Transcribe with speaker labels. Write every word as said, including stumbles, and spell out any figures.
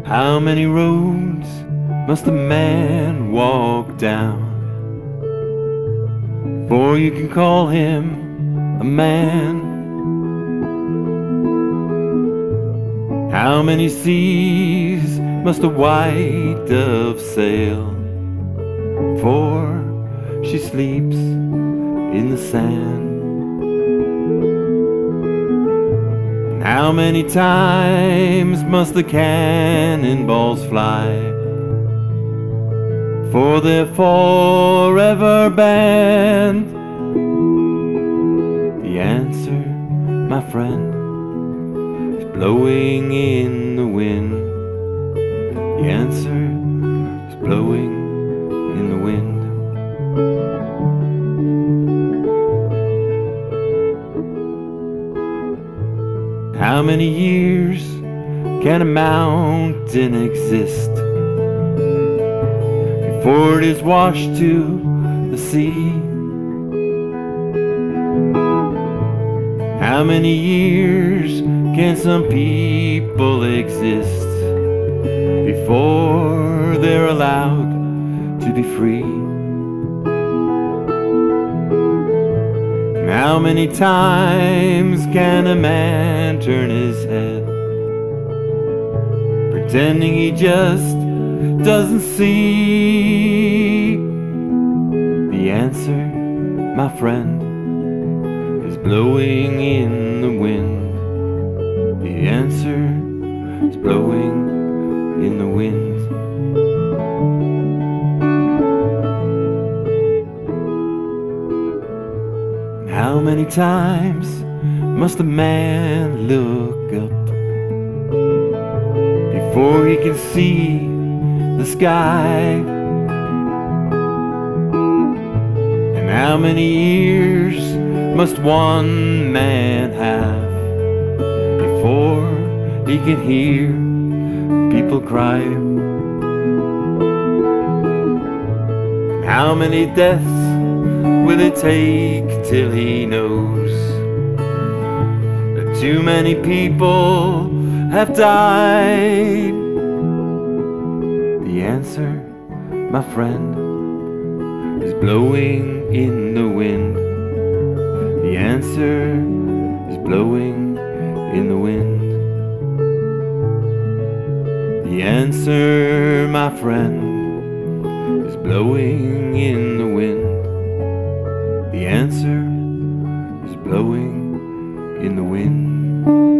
Speaker 1: How many roads must a man walk down before you can call him a man? How many seas must a white dove sail before she sleeps in the sand? And how many times must the cannonballs fly for they're forever banned? The answer, my friend, is blowing in the wind. The answer is blowing in the wind. How many years can a mountain exist before it is washed to the sea? How many years can some people exist before they're allowed to be free? And how many times can a man turn his head, pretending he just doesn't see? The answer, my friend, is blowing in the wind. The answer is blowing in the wind. How many times must a man look up before he can see the sky? And how many years must one man have before he can hear people cry? And how many deaths will it take till he knows that too many people have died? The answer, my friend, is blowing in the wind. The answer is blowing in the wind. The answer, my friend, is blowing in the wind. The answer is blowing in the wind.